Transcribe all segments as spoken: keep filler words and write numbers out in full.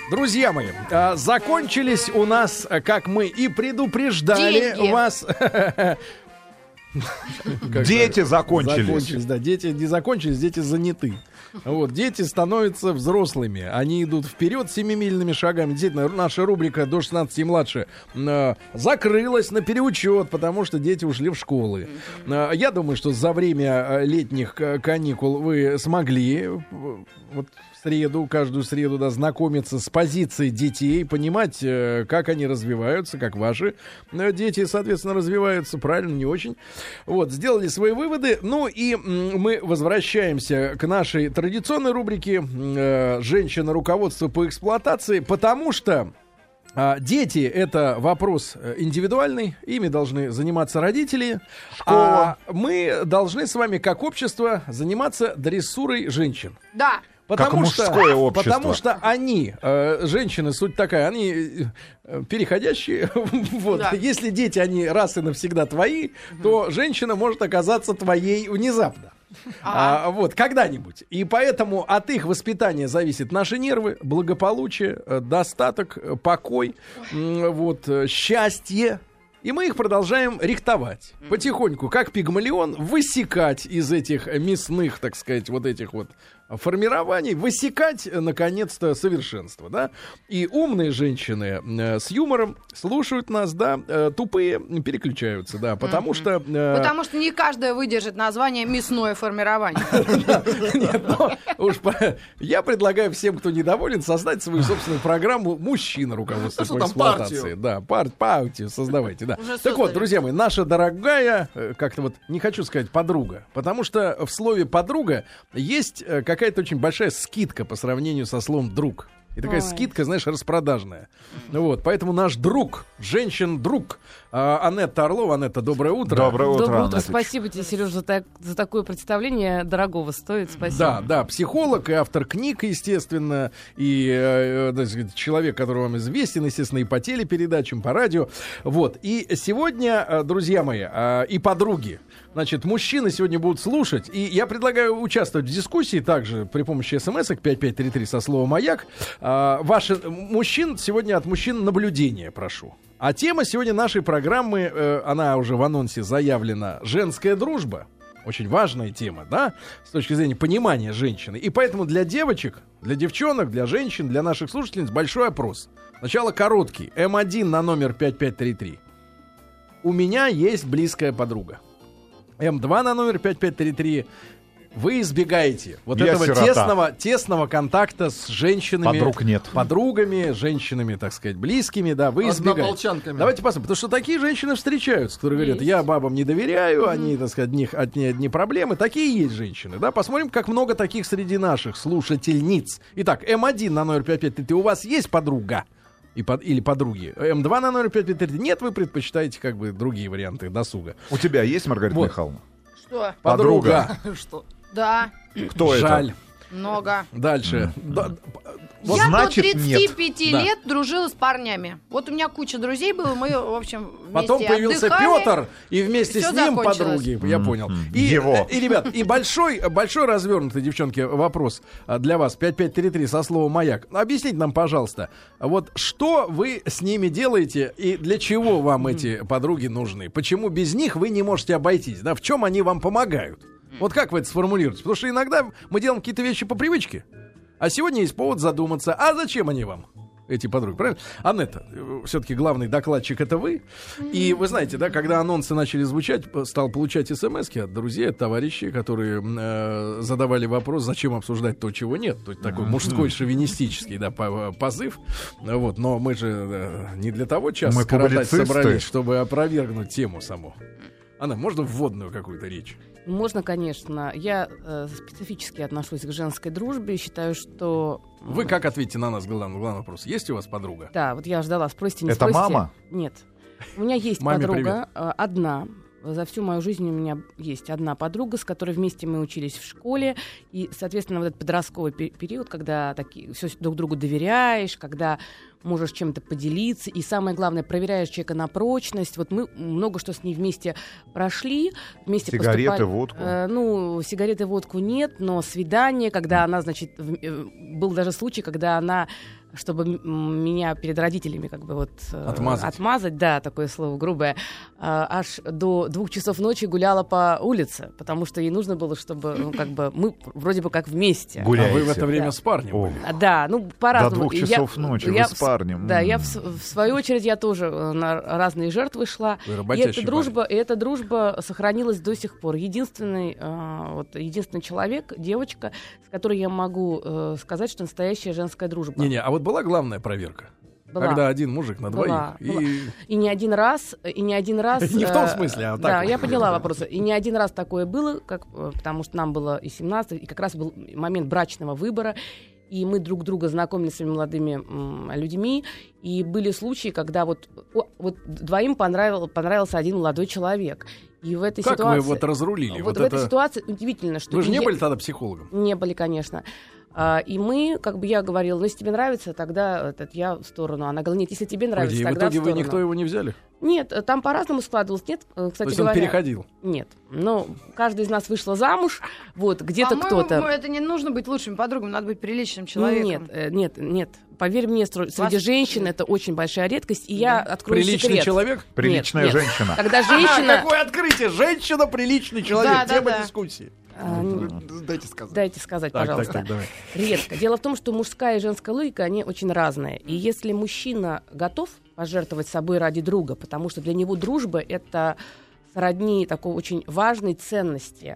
Друзья мои, а, закончились у нас, как мы и предупреждали деньги. вас... Дети закончились. Закончились, да, дети не закончились, дети заняты. Вот, дети становятся взрослыми, они идут вперед семимильными шагами. Действительно, наша рубрика «До шестнадцати и младше» э, закрылась на переучет, потому что дети ушли в школы. Э, я думаю, что за время летних каникул вы смогли э, вот, в среду, каждую среду, да, знакомиться с позицией детей, понимать, э, как они развиваются, как ваши э, дети, соответственно, развиваются, правильно, не очень. Вот, сделали свои выводы. Ну и м, мы возвращаемся к нашей традиционной рубрике э, «Женщина. Руководство по эксплуатации», потому что э, дети — это вопрос индивидуальный, ими должны заниматься родители, Школа. а мы должны с вами, как общество, заниматься дрессурой женщин. Да. Потому как что, мужское общество. Потому что они, э, женщины, суть такая, они э, переходящие. Вот. Да. Если дети, они раз и навсегда твои, то женщина может оказаться твоей внезапно. Ага. А, вот, когда-нибудь. И поэтому от их воспитания зависят наши нервы, благополучие, э, достаток, э, покой, м, вот, э, счастье. И мы их продолжаем рихтовать. Потихоньку, как пигмалион, высекать из этих мясных, так сказать, вот этих вот формирований, высекать, наконец-то, совершенство, да? И умные женщины э, с юмором слушают нас, да, э, тупые переключаются, да, потому что... э, Потому что не каждая выдержит название «мясное формирование». Нет, ну, уж по- я предлагаю всем, кто недоволен, создать свою собственную программу «Мужчина. Руководство Ну, что по там, эксплуатации». партию? Да, пар- партию создавайте, да. Уже Так вот, создали. друзья мои, наша дорогая, э, как-то вот, не хочу сказать подруга, потому что в слове «подруга» есть э, какая-то очень большая скидка по сравнению со словом «друг». И такая Ой. скидка, знаешь, распродажная. Вот, поэтому наш друг, женщин-друг, э, Анетта Орлова. Анетта, доброе утро. Доброе утро, Доброе утро. Анеточка. Спасибо тебе, Сереж, за, так- за такое представление. Дорогого стоит. Спасибо. Да, да, психолог и автор книг, естественно, и э, э, так сказать, человек, который вам известен, естественно, и по телепередачам, по радио. Вот. И сегодня, э, друзья мои, э, и подруги, значит, мужчины сегодня будут слушать, и я предлагаю участвовать в дискуссии также при помощи смс-ок пять пять три три со словом «Маяк». Э, ваши мужчин сегодня от мужчин наблюдения прошу. А тема сегодня нашей программы, э, она уже в анонсе заявлена, «Женская дружба». Очень важная тема, да, с точки зрения понимания женщины. И поэтому для девочек, для девчонок, для женщин, для наших слушательниц большой опрос. Сначала короткий. эм один на номер пять пять три три. У меня есть близкая подруга. эм два на номер пять пять три три. Вы избегаете вот Я этого сирота. тесного, тесного контакта с женщинами, Подруг нет. подругами, женщинами, так сказать, близкими, да, вы избегаете. Однополчанками. Давайте посмотрим, потому что такие женщины встречаются, которые говорят, Есть. я бабам не доверяю, они, так сказать, одни, одни, одни проблемы. Такие есть женщины, да, посмотрим, как много таких среди наших слушательниц. Итак, эм один на номер пять пять три три, у вас есть подруга? И под, или подруги. эм два на номер пять пять три три. Нет, вы предпочитаете как бы другие варианты досуга. У тебя есть, Маргарита Вот. Михайловна? Что? Подруга. Что? Да, Кто Жаль. это? много. Дальше. Да, вот Я значит, до тридцати пяти нет. Да. лет дружила с парнями. Вот у меня куча друзей было, мы, в общем, вместе Потом появился отдыхали. Петр, и вместе Всё с ним закончилось. подруги. Я понял. И, Его. И, ребят, и большой, большой развернутый, девчонки, вопрос а, для вас. пять пять три три со словом «Маяк». Объясните нам, пожалуйста, вот что вы с ними делаете и для чего вам эти подруги нужны? Почему без них вы не можете обойтись? Да? В чем они вам помогают? Вот как вы это сформулируете? Потому что иногда мы делаем какие-то вещи по привычке, а сегодня есть повод задуматься, а зачем они вам? Эти подруги, правильно? Анетта, э, все-таки главный докладчик — это вы. И вы знаете, да, когда анонсы начали звучать, п- стал получать смски от друзей, от товарищей, которые э, задавали вопрос, зачем обсуждать то, чего нет. То есть такой мужской шовинистический, да, по- позыв. Вот, но мы же э, не для того час Мы скоротать публицисты. собрались, чтобы опровергнуть тему саму. Анна, можно вводную какую-то речь? Можно, конечно. Я э, специфически отношусь к женской дружбе. Считаю, что... м, Вы как ответите на нас главный, главный вопрос? Есть у вас подруга? Да, вот я ждала. Спросите, не Это спросите. мама? Нет. У меня есть Маме подруга, э, одна. За всю мою жизнь у меня есть одна подруга, с которой вместе мы учились в школе. И, соответственно, вот этот подростковый пе- период, когда такие, все друг другу доверяешь, когда можешь чем-то поделиться, и самое главное, проверяешь человека на прочность. Вот мы много что с ней вместе прошли, вместе Сигареты, поступали. водку? Э, ну, сигареты, водку нет, но свидание, когда она, значит, в- э, был даже случай, когда она чтобы м- меня перед родителями как бы вот э, Отмазать. отмазать, да, такое слово грубое, э, аж до двух часов ночи гуляла по улице, потому что ей нужно было, чтобы, ну, как бы мы вроде бы как вместе. А Гуляете. вы в это время Да. с парнем О. были? А, Да, ну по-разному. До двух Я- часов ночи вы я с в с- парнем. Да, я М. в, с- в свою очередь я тоже э, на разные жертвы шла. Вы И работящий эта дружба, и эта дружба сохранилась до сих пор. Единственный, э, вот, единственный человек, девочка, с которой я могу э, сказать, что настоящая женская дружба. Не-не, а вот была главная проверка? Была. Когда один мужик на двоих. Была, и... была. И не один раз, и не один раз... Не в том э, смысле, а так Да, вот. я поняла вопрос. И не один раз такое было, как, э, потому что нам было и семнадцать, и как раз был момент брачного выбора, и мы друг друга знакомили с своими молодыми м, людьми, и были случаи, когда вот, о, вот двоим понравил, понравился один молодой человек. И в этой Как ситуации... вы вот разрулили? Вот, Вот в этой это... ситуации удивительно, что... Вы же не я- были тогда психологом? Не были, конечно. А, и мы, как бы я говорила, ну, если тебе нравится, тогда этот, я в сторону. Она говорила, нет, если тебе нравится, Погоди, и в тогда итоге в вы сторону. никто его не взяли? Нет, э, там по-разному складывалось. Нет, э, кстати То есть он говоря... переходил? Нет. Но каждый из нас вышла замуж, вот, где-то По-моему, кто-то... это не нужно быть лучшими подругами, надо быть приличным человеком. Нет, э, нет, нет. Поверь мне, стро- среди Вас- женщин это очень большая редкость, и я открою Приличный секрет. человек? Приличная Нет, нет. женщина. Когда А, женщина... какое открытие! Женщина приличный человек. Да, да, Тема да. дискуссии. а, н- Дайте сказать. Дайте сказать, Так, так, пожалуйста. так, давай. Редко. Дело в том, что мужская и женская логика, они очень разные. И если мужчина готов пожертвовать собой ради друга, потому что для него дружба — это сродни такой очень важной ценности,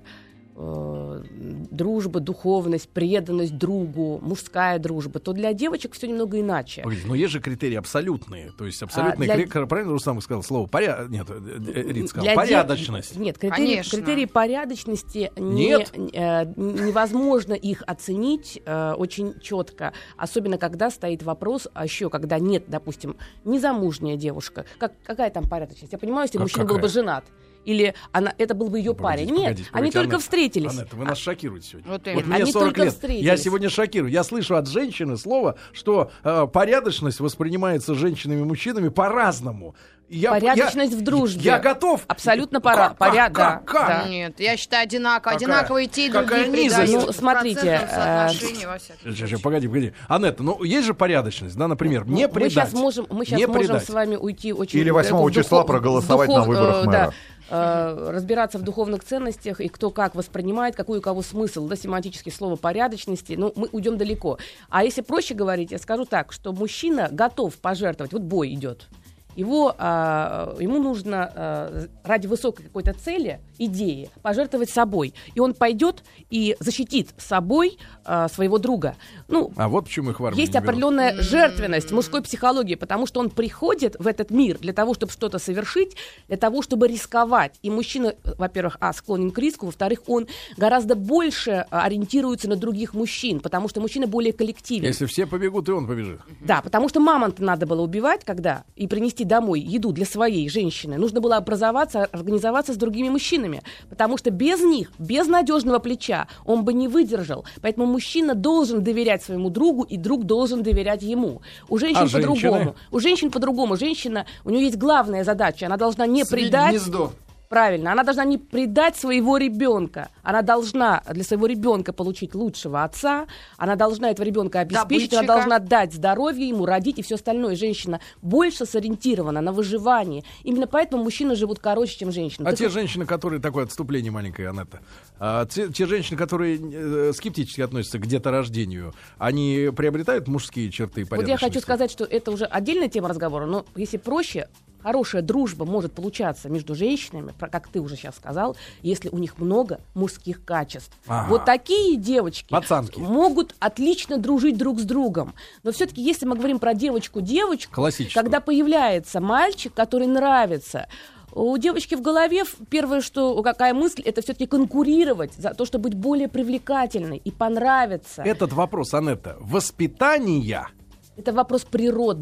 э, дружба, духовность, преданность другу, мужская дружба, то для девочек все немного иначе. Погодите, но есть же критерии абсолютные. То есть абсолютные для- критерии. Правильно Рустам сказал слово? Поря... Нет, э, э, Рит сказал. Для де- Порядочность. Нет, критерии, Конечно. критерии порядочности не- Нет? э, невозможно их оценить э, очень четко, особенно когда стоит вопрос, а еще когда нет, допустим, незамужняя девушка. Как, какая там порядочность? Я понимаю, если Как мужчина какая? был бы женат. Или она, это был бы ее Погодите, парень. Нет, погодите, они погодите, только Анетта, встретились. Анетта, вы нас шокируете сегодня. Вот Вот именно. мне Они сорок только лет. встретились. Я сегодня шокирую. Я слышу от женщины слово, что э, порядочность воспринимается женщинами и мужчинами по-разному. Я, Порядочность я- в дружбе. Я готов. Абсолютно пора- Как- поряд- как- да, как? да. Нет, я считаю одинаково. Какая- Одинаково и те, и какая другие низость. предают Ну, в смотрите, процентном э, соотношении во всяком Щас, случае. щас, Погоди, погоди. Анетта, ну есть же порядочность, да, например, не Ну, предать. Мы сейчас можем, мы сейчас не можем предать. с вами уйти очень... Или восьмого в духов- числа проголосовать в духов- на выборах э, мэра. да, э, разбираться в духовных ценностях и кто как воспринимает, какой у кого смысл, да, семантически слово порядочности, ну, мы уйдем далеко. А если проще говорить, я скажу так, что мужчина готов пожертвовать, вот бой идет, его, а, ему нужно а, ради высокой какой-то цели, идеи, пожертвовать собой. И он пойдет и защитит собой а, своего друга. Ну, А вот почему их в армию есть не берут. определенная жертвенность мужской психологии, потому что он приходит в этот мир для того, чтобы что-то совершить, для того, чтобы рисковать. И мужчина, во-первых, а, склонен к риску, во-вторых, он гораздо больше а, ориентируется на других мужчин, потому что мужчина более коллективен. Если все побегут, и он побежит. Да, потому что мамонта надо было убивать, когда и принести домой еду для своей женщины. Нужно было образоваться, организоваться с другими мужчинами, потому что без них, без надежного плеча, он бы не выдержал. Поэтому мужчина должен доверять своему другу, и друг должен доверять ему. У женщин А женщины? по-другому. У женщин по-другому. Женщина, у нее есть главная задача, она должна не Свить предать. гнездо. Правильно, она должна не предать своего ребенка. Она должна для своего ребенка получить лучшего отца, она должна этого ребенка обеспечить, она Добытчика. должна дать здоровье ему, родить и все остальное. Женщина больше сориентирована на выживание. Именно поэтому мужчины живут короче, чем женщины. А Так те вот, женщины, которые... Такое отступление маленькое, Анетта. А, те, те женщины, которые э, скептически относятся к деторождению, они приобретают мужские черты вот порядочности? я хочу сказать, что это уже отдельная тема разговора, но если проще, хорошая дружба может получаться между женщинами, про- как ты уже сейчас сказал, если у них много мужских качеств. Ага. Вот такие девочки Пацанки. могут отлично дружить друг с другом. Но все-таки, если мы говорим про девочку-девочку, Классическую. когда появляется мальчик, который нравится, у девочки в голове в- первое, что какая мысль, это все-таки конкурировать за то, чтобы быть более привлекательной и понравиться. Этот вопрос, Анетта, воспитания... Это вопрос природы.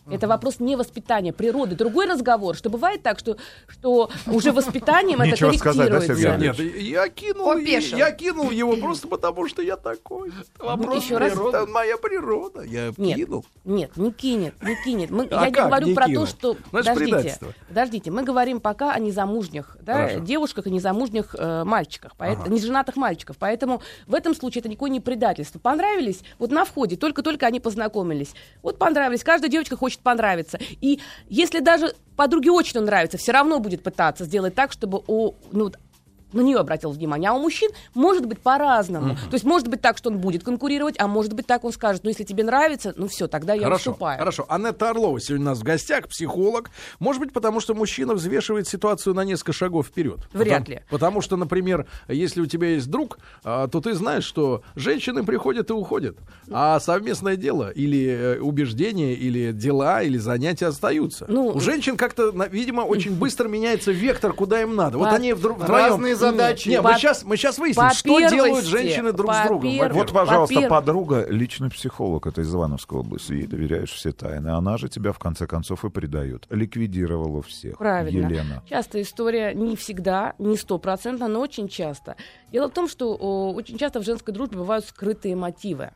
Это вопрос не воспитания, природы. Другой разговор, что бывает так, что, что уже воспитанием это Нечего сказать, да, корректируется. Сергей Нет, нет, я кинул, Опешил. я кинул его просто потому, что я такой. Вопрос еще раз. природы. Это моя природа. Я Нет, кинул. нет, не кинет, не кинет. Мы, А я не как говорю не про кинул? то, что... Значит, Подождите, предательство. подождите, мы говорим пока о незамужних, да, Хорошо. девушках и незамужних э, мальчиках, поэт- Ага. неженатых мальчиков. Поэтому в этом случае это никакое не предательство. Понравились? Вот на входе, только-только они познакомились. Вот понравились. Каждая девочка хочет понравиться. И если даже подруге очень он нравится, все равно будет пытаться сделать так, чтобы у, ну, на нее обратил внимание. А у мужчин может быть по-разному. Мгм. То есть может быть так, что он будет конкурировать, а может быть так он скажет, ну если тебе нравится, ну все, тогда я Хорошо, уступаю. хорошо. Анетта Орлова сегодня у нас в гостях, психолог. Может быть, потому что мужчина взвешивает ситуацию на несколько шагов вперед. Вряд потому, ли. Потому что, например, если у тебя есть друг, а, то ты знаешь, что женщины приходят и уходят, а совместное дело или э, убеждения, или дела, или занятия остаются. Ну, у женщин как-то, на- видимо, очень быстро меняется вектор, куда им надо. Вот По- они вдруг вдвоем... Разные задачи. Не, По- мы сейчас, мы сейчас выясним, по что делают первости, женщины друг по с другом. первости. во-первых. Вот, пожалуйста, Во-первых. подруга, личный психолог, это из Ивановской области, ей доверяешь все тайны. Она же тебя, в конце концов, и предает. Ликвидировала всех. Правильно. Елена. Часто история не всегда, не стопроцентно, но очень часто. Дело в том, что о, очень часто в женской дружбе бывают скрытые мотивы.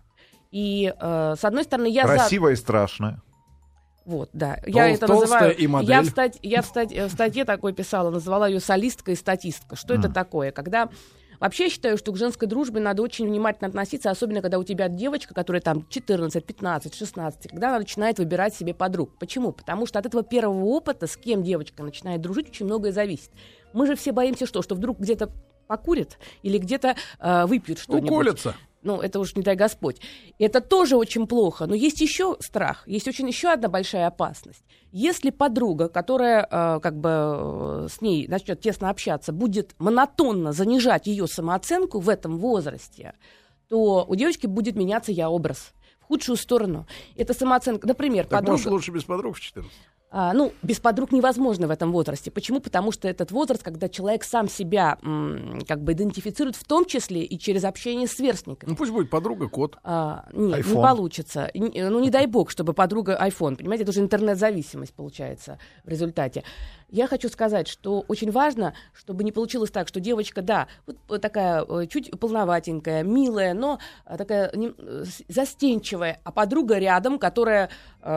И, э, с одной стороны, я за... Красивая и страшная. Вот, да. Я Тол- это толстая называю... и модель. Я, в, стать... я в, стать... в статье такой писала, называла ее солистка и статистка. Что это такое? Когда... Вообще я считаю, что к женской дружбе надо очень внимательно относиться, особенно когда у тебя девочка, которая там четырнадцать, пятнадцать, шестнадцать, когда она начинает выбирать себе подруг. Почему? Потому что от этого первого опыта, с кем девочка начинает дружить, очень многое зависит. Мы же все боимся что? Что вдруг где-то покурят или где-то э, выпьют что-нибудь. Уколятся. Ну, это уж не дай Господь. Это тоже очень плохо. Но есть еще страх, есть очень еще одна большая опасность. Если подруга, которая э, как бы э, с ней начнет тесно общаться, будет монотонно занижать ее самооценку в этом возрасте, то у девочки будет меняться я-образ в худшую сторону. Это самооценка. Например, Так подруга... может лучше без подруг в четырнадцать? А, ну, без подруг невозможно в этом возрасте. Почему? Потому что этот возраст, когда человек сам себя м, как бы идентифицирует, в том числе и через общение с сверстниками. Ну пусть будет подруга кот. А, нет, iPhone. не получится. Н- Ну, не дай бог, чтобы подруга iPhone. Понимаете, это уже интернет-зависимость получается в результате. Я хочу сказать, что очень важно, чтобы не получилось так, что девочка, да, вот такая э, чуть полноватенькая, милая, но э, такая не- э, с- застенчивая, а подруга рядом, которая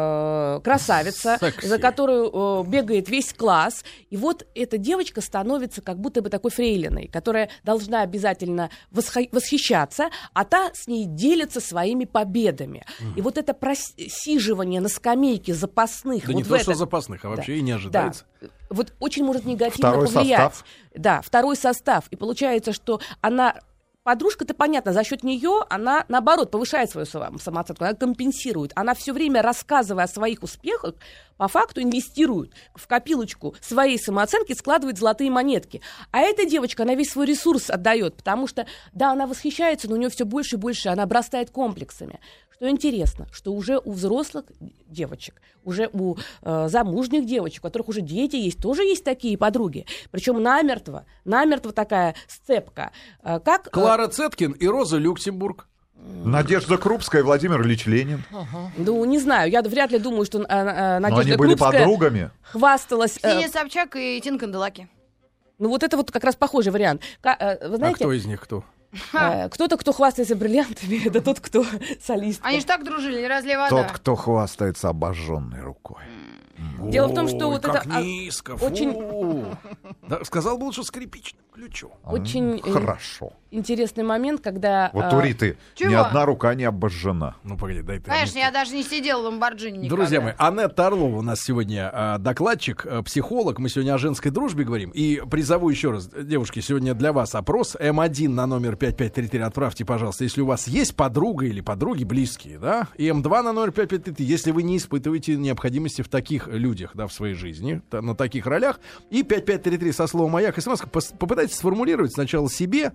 э, красавица, Секси. за которую э, бегает весь класс. И вот эта девочка становится как будто бы такой фрейлиной, которая должна обязательно восхо- восхищаться, а та с ней делится своими победами. И вот это просиживание на скамейке запасных, Да вот не в то, что это- запасных, а вообще Да. и не ожидается. Да. Вот очень может негативно Второй повлиять. состав. Да, второй состав. И получается, что она... Подружка-то, понятно, за счет нее она, наоборот, повышает свою само- самооценку, она компенсирует. Она все время, рассказывая о своих успехах, по факту инвестирует в копилочку своей самооценки, складывает золотые монетки. А эта девочка, она весь свой ресурс отдает, потому что, да, она восхищается, но у нее все больше и больше, она обрастает комплексами. Что интересно, что уже у взрослых девочек, уже у э, замужних девочек, у которых уже дети есть, тоже есть такие подруги. Причем намертво, намертво такая сцепка. Э, как, э, Клара Цеткин и Роза Люксембург. Надежда Крупская и Владимир Ильич Ленин. ну, не знаю, я вряд ли думаю, что э, э, Но Надежда они были Крупская подругами. хвасталась. э, Ксения Собчак и Тин Канделаки. ну, вот это вот как раз похожий вариант. Ка- э, вы А знаете, кто из них кто? э, кто-то, кто хвастается бриллиантами, это тот, кто солист. Они же так дружили, не разлей вода. Тот, кто хвастается обожженной рукой. Дело в том, что Ой, вот как это, а, низко. очень- Фу. Да, сказал бы лучше скрипичным ключом. Очень, э, Хорошо. интересный момент, когда... Вот э, у Риты ни чего? одна рука не обожжена. Ну, погоди, дай ты. Конечно, я даже не сидела в Ламборджини никогда. Друзья мои, Анетта Орлова у нас сегодня а, докладчик, а, психолог. Мы сегодня о женской дружбе говорим. И призову еще раз, девушки, сегодня для вас опрос. эм один на номер пять пять три три отправьте, пожалуйста, если у вас есть подруга или подруги близкие, да? И эм два на номер пять пять три три, если вы не испытываете необходимости в таких людях, да, в своей жизни, та- на таких ролях. И пять пять три три со словом «Маяк» и смс. Пос- Попытайтесь сформулировать сначала себе,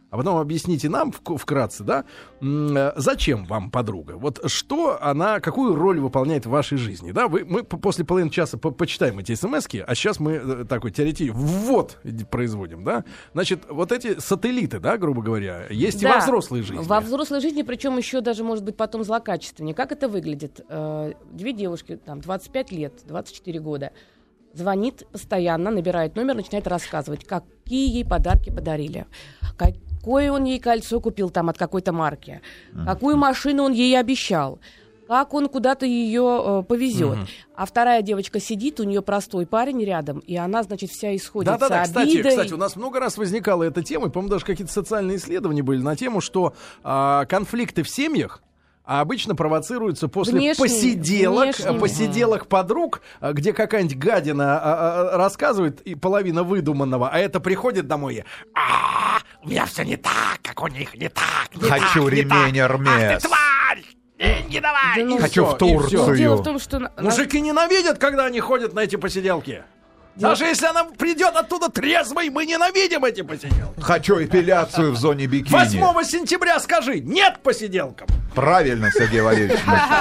а потом объясните нам вкратце, да, зачем вам подруга? Вот что она, какую роль выполняет в вашей жизни, да? Вы, мы после половины часа по почитаем эти смски, а сейчас мы такой теоретический ввод производим, да? Значит, вот эти сателлиты, да, грубо говоря, есть да, и во взрослой жизни. Во взрослой жизни, причем еще даже, может быть, потом злокачественнее. Как это выглядит? Две девушки, там, двадцать пять лет, двадцать четыре года, звонит постоянно, набирает номер, начинает рассказывать, какие ей подарки подарили, какое он ей кольцо купил там от какой-то марки, uh-huh. какую машину он ей обещал, как он куда-то ее э, повезет. Uh-huh. А вторая девочка сидит, у нее простой парень рядом, и она, значит, вся исходит Да-да-да, с обидой. кстати, кстати, у нас много раз возникала эта тема, и, по-моему, даже какие-то социальные исследования были на тему, что э, конфликты в семьях а обычно провоцируются после внешний, посиделок, внешний. посиделок подруг, где какая-нибудь гадина а, а, рассказывает, и половина выдуманного, а это приходит домой и а у меня все не так, как у них, не так, не Хочу так, ремень не Эрмес. Ах ты тварь! Деньги давай! Да ну Хочу все, в Турцию. Дело в том, что... Мужики ненавидят, когда они ходят на эти посиделки. Даже если она придет оттуда трезвой, мы ненавидим эти посиделки. Хочу эпиляцию в зоне бикини. восьмого сентября скажи нет посиделкам. Правильно, Сергей Валерьевич.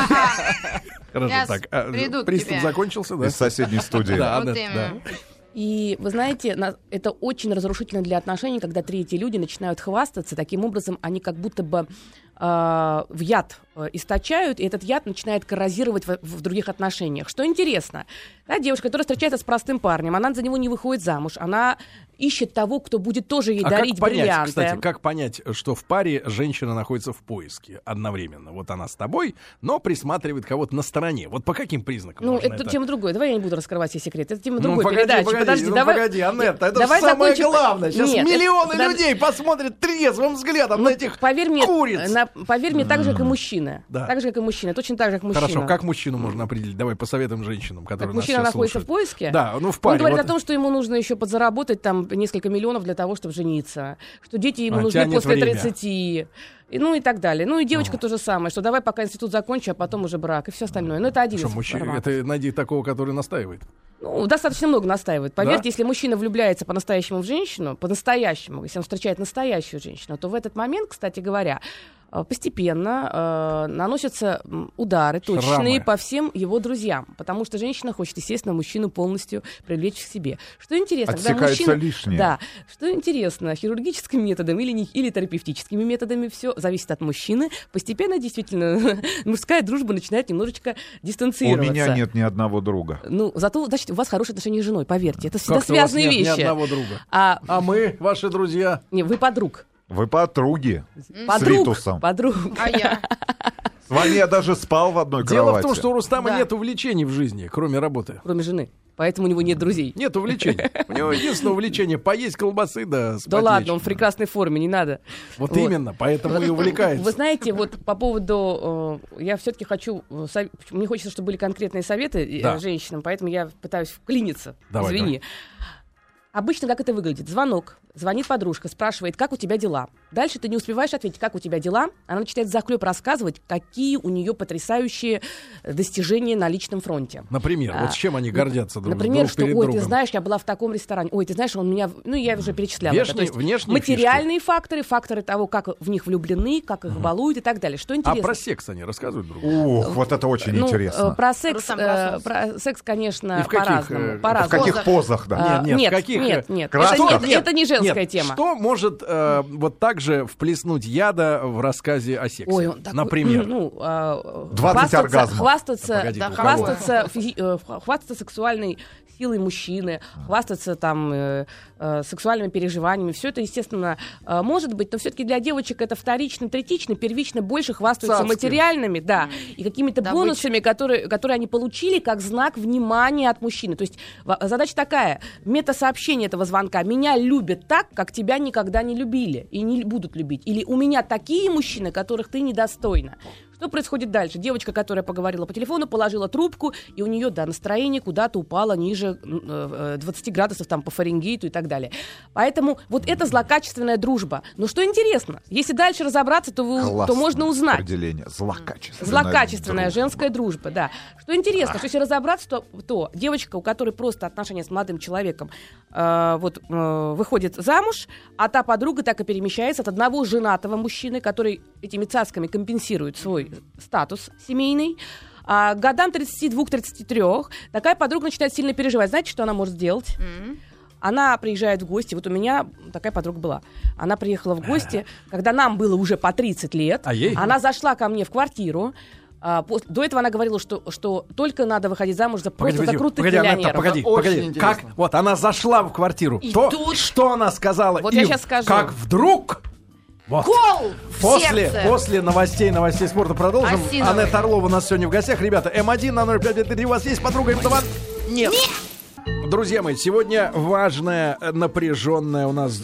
Хорошо, так. Приступ закончился, да? Из соседней студии. Да, да, да. И вы знаете, это очень разрушительно для отношений, когда третьи люди начинают хвастаться. Таким образом, они как будто бы э, в яд э, источают, и этот яд начинает коррозировать в, в других отношениях. Что интересно, да, девушка, которая встречается с простым парнем, она за него не выходит замуж, она ищет того, кто будет тоже ей а дарить как понять, бриллианты. Кстати, как понять, что в паре женщина находится в поиске одновременно? Вот она с тобой, но присматривает кого-то на стороне. Вот по каким признакам? Ну, это, это тема другая. Давай я не буду раскрывать все секреты. Это тема ну, другой погоди, передачи. Погоди, Подожди, ну, давай. погоди, Анетта, это давай самое закончим. главное. Сейчас Нет, миллионы это, людей да... посмотрят трезвым взглядом ну, на этих поверь мне, куриц. На, поверь мне, так же, как и мужчина. Да. Так же, как и мужчина. Точно так же, как мужчина. Хорошо, как мужчину можно определить? Давай посоветуем женщинам, которые как нас мужчина сейчас находится слушают. в поиске? Да, ну в паре. Он говорит вот... о том, что ему нужно еще подзаработать там несколько миллионов для того, чтобы жениться. Что дети ему а, нужны после время. тридцати. И, ну и так далее. Ну и девочка О. то же самое, что давай пока институт закончу, а потом уже брак и все остальное. Ну это один что, из мужчина, форматов. это найди такого, который настаивает. Ну, достаточно много настаивает. Поверьте, да? если мужчина влюбляется по-настоящему в женщину, по-настоящему, если он встречает настоящую женщину, то в этот момент, кстати говоря, постепенно э, наносятся удары точные Шрамы. по всем его друзьям. Потому что женщина хочет, естественно, мужчину полностью привлечь к себе. Что интересно, когда мужчина... лишнее. Да. Что интересно, хирургическим методом или, не, или терапевтическими методами все зависит от мужчины. Постепенно, действительно, мужская дружба начинает немножечко дистанцироваться. У меня нет ни одного друга. Ну, зато, значит, у вас хорошие отношения с женой, поверьте. Это всегда Как-то связанные у вас нет вещи. Ни одного друга. А, а мы, ваши друзья? Не, вы подруг. Вы подруги. Подруг. С Ритусом. Подруг. А я? С вами я даже спал в одной Дело кровати. в том, что у Рустама Да. нет увлечений в жизни, кроме работы. Кроме жены. Поэтому у него нет друзей. Нет увлечений. У него единственное увлечение — поесть колбасы да спать Да ладно, вечером. он в прекрасной форме, не надо. Вот, Вот. именно, поэтому и увлекается. Вы знаете, вот по поводу... э, я все-таки хочу... э, сов- Мне хочется, чтобы были конкретные советы э, Да. женщинам, поэтому я пытаюсь вклиниться. Давай, Извини. Обычно как это выглядит? Звонок. Звонит подружка, спрашивает, как у тебя дела. Дальше ты не успеваешь ответить, как у тебя дела. Она начинает захлеб рассказывать, какие у нее потрясающие достижения на личном фронте. Например, А, вот с чем они гордятся друг, Например, друг что, перед ой, другом. ты знаешь, я была в таком ресторане. Ой, ты знаешь, он меня... Ну, я уже перечисляла. Внешние- это. То есть внешние материальные факторы, факторы того, как в них влюблены, как их балуют и так далее. Что А интересно? про секс они рассказывают друг другу? Ух, вот это очень Ну, интересно. э, Про секс, Рустам э, проснулся. про секс, конечно, И в каких, по-разному. э, В по-разному. каких позах, да? А, Нет, нет, нет, в каких, нет, нет. красках? Это, нет, Нет, это не женская нет, тема. Что может э, вот так же вплеснуть яда в рассказе о сексе? Ой, он такой, Например. ну, а, двадцать хвастаться, оргазмов. хвастаться, Да, погоди, да, у хвастаться, физи- э, хвастаться сексуальной силой мужчины, хвастаться там э, э, сексуальными переживаниями. Все это, естественно, э, может быть, но все-таки для девочек это вторично, третично, первично больше хвастаются Цацки. материальными, да, и какими-то Добыча. бонусами, которые, которые они получили как знак внимания от мужчины. То есть в- задача такая: метасообщение этого звонка: меня любят так, как тебя никогда не любили и не будут любить. Или у меня такие мужчины, которых ты недостойна. Что происходит дальше? Девочка, которая поговорила по телефону, положила трубку, и у нее, да, настроение куда-то упало ниже э, двадцать градусов там, по Фаренгейту и так далее. Поэтому вот это злокачественная дружба. Но что интересно, если дальше разобраться, то, вы, то можно узнать. Определение. Злокачественная, Злокачественная дружба. женская дружба, да. Что интересно, что если разобраться, то, то девочка, у которой просто отношения с молодым человеком, э, вот, э, выходит замуж, а та подруга так и перемещается от одного женатого мужчины, который этими цацками компенсирует свой статус семейный, а к годам тридцати двух - тридцати трёх такая подруга начинает сильно переживать. Знаете, что она может сделать? М. Она приезжает в гости. Вот у меня такая подруга была. Она приехала в гости, когда нам было уже по тридцать лет. А ей? Она зашла ко мне в квартиру. А, пос- До этого она говорила, что, что только надо выходить замуж за Погоди, просто за погоди, крутых погоди, Анетта, миллионеров. погоди, Очень погоди. интересно. Как? Вот она зашла в квартиру. И То, тут- что она сказала? Вот я им? щас скажу. Как вдруг... Вот. Кол в После, сердце. после новостей, новостей спорта продолжим. Осиновый. Анетта Орлова у нас сегодня в гостях. Ребята, эм один на ноль пять пять три. У вас есть подруга эм два? Нет. Друзья мои, сегодня важная, напряженная у нас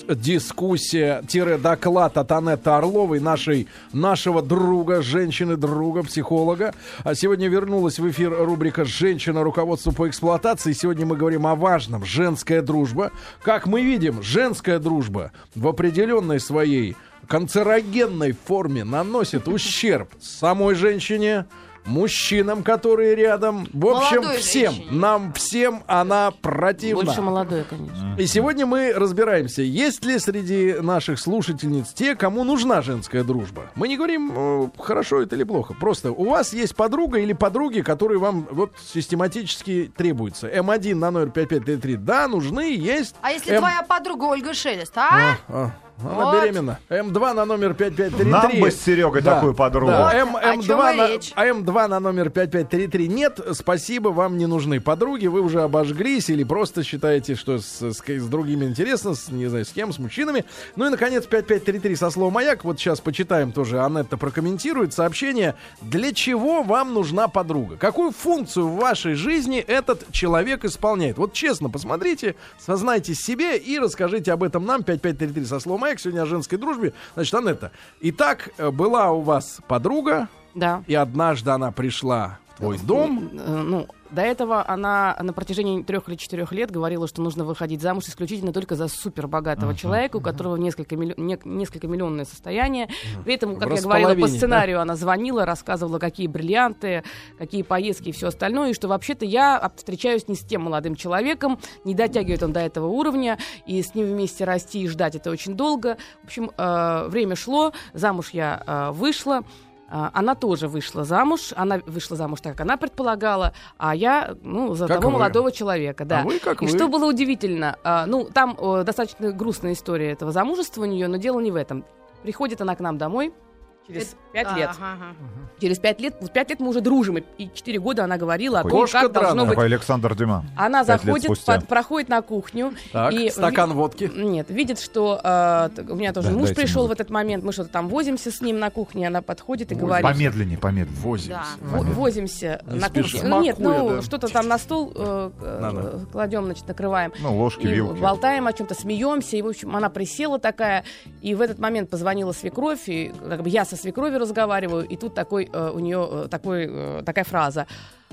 дискуссия-доклад от Анетты Орловой, нашей, нашего друга, женщины-друга, психолога. А сегодня вернулась в эфир рубрика «Женщина. Руководство по эксплуатации». Сегодня мы говорим о важном. Женская дружба. Как мы видим, женская дружба в определенной своей канцерогенной форме наносит ущерб самой женщине, мужчинам, которые рядом. В общем, Молодой всем. женщине. Нам всем она противна. Больше молодой, конечно. И сегодня мы разбираемся, есть ли среди наших слушательниц те, кому нужна женская дружба. Мы не говорим, э, хорошо это или плохо. Просто у вас есть подруга или подруги, которые вам вот систематически требуются. эм один на ноль пять пять три три. Да, нужны, есть. А если М- твоя подруга Ольга Шелест, а? А, она Вот. беременна. эм два на номер пять пять три три. Нам бы с Серегой такую подругу. Да. Вот, М- о чём М2 и на, речь. а эм два на номер пять пять три три. Нет, спасибо, вам не нужны подруги. Вы уже обожглись или просто считаете, что с, с- с другими интересно, с, не знаю, с кем, с мужчинами. Ну и, наконец, пять пять три три со словом «Маяк». Вот сейчас почитаем тоже. Анетта прокомментирует сообщение. Для чего вам нужна подруга? Какую функцию в вашей жизни этот человек исполняет? Вот честно, посмотрите, сознайтесь себе и расскажите об этом нам. пять пять три три со словом «Маяк». Сегодня о женской дружбе. Значит, Анетта, итак, э, была у вас подруга, Да. и однажды она пришла в твой дом. Э, Ну, до этого она на протяжении трех или четырех лет говорила, что нужно выходить замуж исключительно только за супербогатого человека, у которого несколько, милли- не- несколько миллионное состояние. При этом, как я говорила, по располовине, сценарию она звонила, рассказывала, какие бриллианты, какие поездки и все остальное, и что вообще-то я об- встречаюсь не с тем молодым человеком, не дотягивает он до этого уровня, и с ним вместе расти и ждать это очень долго. В общем, э, время шло, замуж я э, вышла. А, Она тоже вышла замуж. Она вышла замуж так, как она предполагала, а я, ну, за Как того вы. молодого человека, да. А вы как И вы. что было удивительно, а, ну, там э, достаточно грустная история этого замужества у нее, но дело не в этом. Приходит она к нам домой через пять лет. Ага, ага. Через пять лет, вот пять лет мы уже дружим, и- и четыре года она говорила о том, Кошка как должно драная. быть. Такой Александр Дюма. Она Пять лет заходит, спустя. под- проходит на кухню. Так, и стакан ви- водки. Нет, видит, что э, т- у меня тоже Да, муж дайте пришел в музыку. этот момент, мы что-то там возимся с ним на кухне, она подходит и говорит... Помедленнее, помедленнее. Возимся. Да. Во- возимся Не на спеша. кухне. Ну, нет, ну Смакуя, да. что-то там на стол э, э, Надо. кладем, значит, накрываем. Ну, ложки, И вилки. болтаем о чем-то, смеемся. И, в общем, она присела такая, и в этот момент позвонила свекровь, и как бы я со свекровью разговариваю, и тут такой, э, у нее э, такой, э, такая фраза.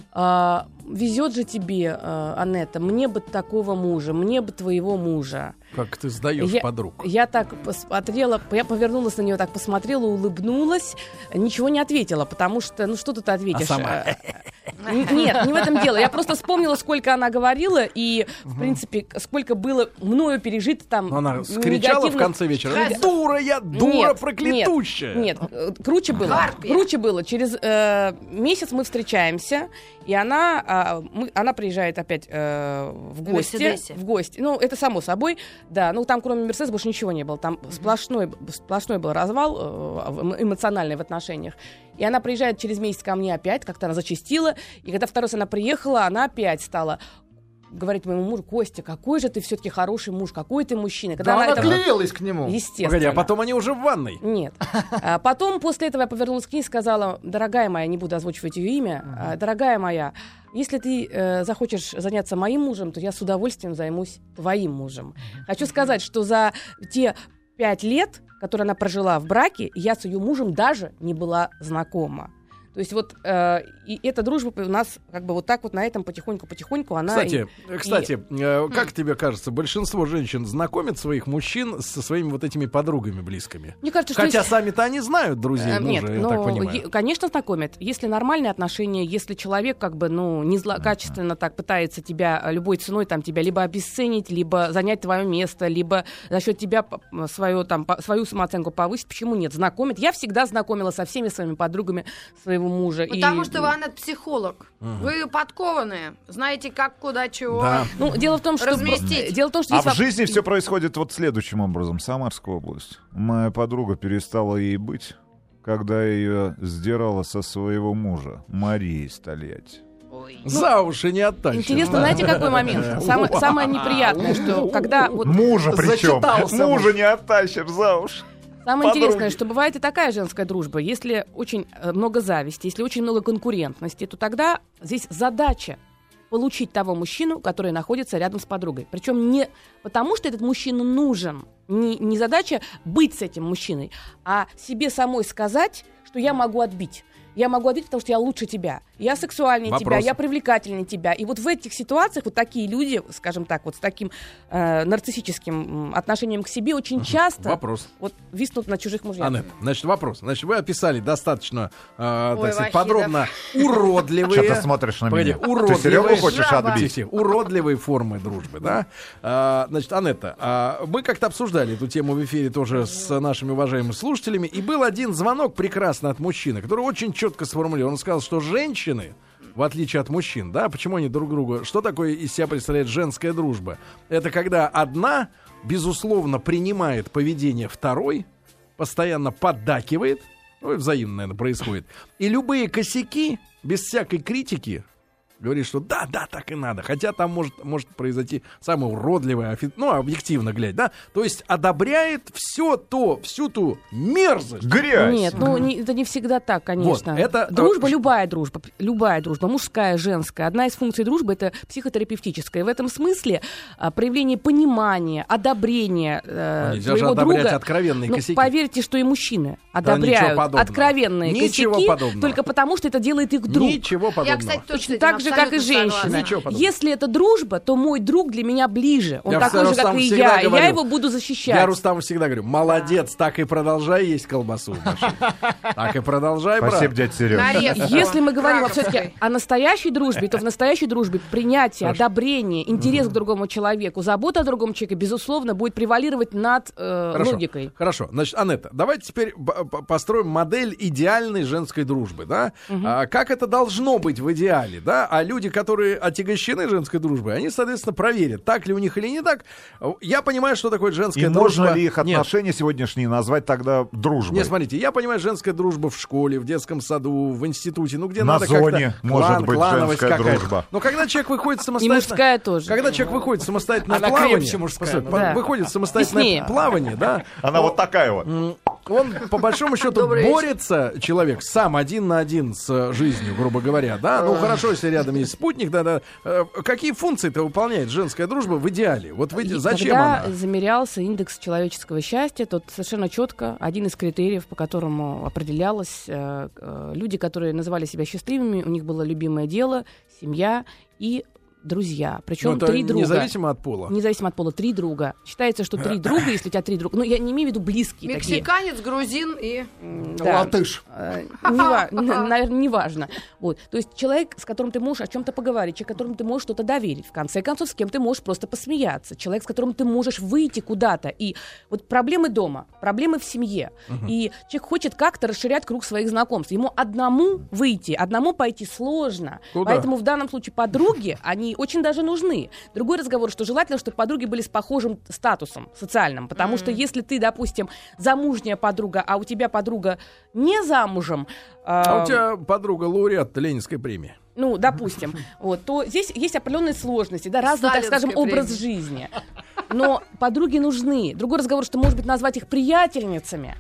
«А, везет же тебе, э, Анетта, мне бы такого мужа, мне бы твоего мужа». Как ты сдаешь Я- подруг. Я так посмотрела, я повернулась на нее, так посмотрела, улыбнулась, ничего не ответила, потому что, ну что тут ответишь? А сама? Э, н- Нет, не в этом дело. Я просто вспомнила, сколько она говорила, и, в принципе, сколько было мною пережито там. Но она скричала в негативных- конце вечера. Негатив- Дура я, дура Нет, проклятущая. Нет, нет, э, круче было. Харпия. Круче было. Через э, месяц мы встречаемся, и она, а, мы- она приезжает опять э, в На гости. Мерседесе. В гости. Ну, это само собой. Да, ну там кроме Мерседеса больше ничего не было. Там сплошной, сплошной был развал э, в- эмоциональный в отношениях. И она приезжает через месяц ко мне опять, как-то она зачастила. И когда второй раз она приехала, она опять стала говорить моему мужу: Костя, какой же ты все-таки хороший муж, какой ты мужчина. Когда Да, она это- клеилась к нему. Естественно. Погоди, а потом они уже в ванной. Нет. А потом, после этого, я повернулась к ней и сказала: дорогая моя, не буду озвучивать ее имя, а, дорогая моя, если ты э, захочешь заняться моим мужем, то я с удовольствием займусь твоим мужем. Хочу сказать, что за те пять лет, которые она прожила в браке, я с ее мужем даже не была знакома. То есть вот э, и эта дружба у нас как бы вот так вот на этом потихоньку-потихоньку она... Кстати, и, кстати и... э, как тебе кажется, большинство женщин знакомят своих мужчин со своими вот этими подругами близкими? Мне кажется, что Хотя если... сами-то они знают друзей Э, мужа, Нет, я ну, так понимаю. е- конечно, знакомят. Если нормальные отношения, если человек как бы, ну, не злокачественно так пытается тебя э, любой ценой там тебя либо обесценить, либо занять твое место, либо за счет тебя п- свою, там, по- свою самооценку повысить, почему нет? Знакомят. Я всегда знакомила со всеми своими подругами своего мужа. Потому И- что вы, Анет, психолог. Вы подкованные. Знаете, как, куда, чего. Да. Ну, дело в том, что... Разместить. Дело в том, что А есть в воп- жизни все происходит вот следующим образом. Самарская область. Моя подруга перестала ей быть, когда ее сдирала со своего мужа, Марии Стольять. За уши не оттащишь. Интересно, да. знаете, какой момент? Самое, самое неприятное, что когда... Вот, Мужа причем. Зачитался Мужа не оттащишь за уши. самое подруги. интересное, что бывает и такая женская дружба. Если очень э, много зависти, если очень много конкурентности, то тогда здесь задача получить того мужчину, который находится рядом с подругой. Причем не потому, что этот мужчина нужен, не, не задача быть с этим мужчиной, а себе самой сказать, что я могу отбить. Я могу отбить, потому что я лучше тебя. Я сексуальнее Вопрос. тебя, я привлекательнее тебя. И вот в этих ситуациях вот такие люди, скажем так, вот с таким э, нарциссическим м, отношением к себе очень часто Вопрос. вот виснут на чужих мужьях. Анет, значит, вопрос. Значит, вы описали достаточно, э, Ой, так сказать, вообще, подробно уродливые... Что ты смотришь на Погоди, меня? Ты уродливые... Серегу хочешь Жаба. отбить? Тихо, уродливые формы дружбы, да? А, значит, Анетта, а, мы как-то обсуждали эту тему в эфире тоже с нашими уважаемыми слушателями, и был один звонок прекрасный от мужчины, который очень четко сформулировал. Он сказал, что женщины, в отличие от мужчин, да, почему они друг другу... Что такое из себя представляет женская дружба? Это когда одна, безусловно, принимает поведение второй, постоянно поддакивает, ну и взаимно, наверное, происходит, и любые косяки, без всякой критики, говорит, что да, да, так и надо. Хотя там может, может произойти самое уродливое, офи- ну, объективно глядя, да? То есть одобряет все то, всю ту мерзость. Грязь. Нет, ну не- это не всегда так, конечно. Вот, это- дружба, э, любая дружба, любая дружба, мужская, женская. Одна из функций дружбы — это психотерапевтическая. В этом смысле а, проявление понимания, одобрения э, Ну, нельзя же своего одобрять друга. откровенные Ну, косяки. поверьте, что и мужчины ничего одобряют подобного. откровенные Ничего косяки подобного. только потому, что это делает их друг. Ничего подобного. Я, кстати, точно Точно с этим так же, как и абсолютно женщина. согласна. Ничего подобного. Если это дружба, то мой друг для меня ближе. Он Я такой же, Рустам как и всегда я. И говорю, я его буду защищать. Я Рустаму всегда говорю, молодец, так и продолжай есть колбасу. Маша. Так и продолжай, брат. Спасибо, дядя Серега. Нарезку. Если мы говорим Краковской. все-таки о настоящей дружбе, то в настоящей дружбе принятие, Хорошо. одобрение, интерес к другому человеку, забота о другом человеке, безусловно, будет превалировать над э, Хорошо. логикой. Хорошо. Значит, Анетта, давайте теперь б- п- построим модель идеальной женской дружбы, да? А, как это должно быть в идеале, да? А люди, которые отягощены женской дружбой, они, соответственно, проверят, так ли у них или не так. Я понимаю, что такое женская И дружба. можно ли их Нет. отношения сегодняшние назвать тогда дружбой? Не, смотрите, я понимаю, женская дружба в школе, в детском саду, в институте, ну где На надо зоне как-то может клан, быть клановость женская какая-то. дружба. Но когда человек выходит И самостоятельно... мужская тоже. Когда человек выходит самостоятельно Она в плавание, крепче мужская, послушай, да. по- выходит самостоятельно Яснее. в плавание, да, Она вот такая вот. он по большому счету Добрый вечер. борется, человек, сам один на один с жизнью, грубо говоря, да. Ну хорошо, если рядом есть спутник, да, да. Э, Какие функции-то выполняет женская дружба в идеале? Вот вы, И зачем когда она? замерялся индекс человеческого счастья, то совершенно четко один из критериев, по которому определялось, э, э, люди, которые называли себя счастливыми, у них было любимое дело, семья и друзья. Причем Ну, это три друга. независимо от пола. Независимо от пола, три друга. Считается, что три друга, если у тебя три друга, ну, я не имею в виду близкие такие. Мексиканец, грузин и... М, да. Латыш. Э, нева- н- Наверное, неважно. Вот. То есть человек, с которым ты можешь о чем-то поговорить, человек, которому ты можешь что-то доверить. В конце концов, с кем ты можешь просто посмеяться. Человек, с которым ты можешь выйти куда-то. И вот проблемы дома, проблемы в семье. И человек хочет как-то расширять круг своих знакомств. Ему одному выйти, одному пойти сложно. Куда? Поэтому в данном случае подруги, они очень даже нужны. Другой разговор, что желательно, чтобы подруги были с похожим статусом социальным. Потому что если ты, допустим, замужняя подруга, а у тебя подруга не замужем, А э, у тебя подруга лауреат Ленинской премии. ну, допустим, вот, то здесь есть определенные сложности, да, разный, так скажем, Сталинской образ премии. жизни. Но подруги нужны. Другой разговор, что, может быть, назвать их приятельницами,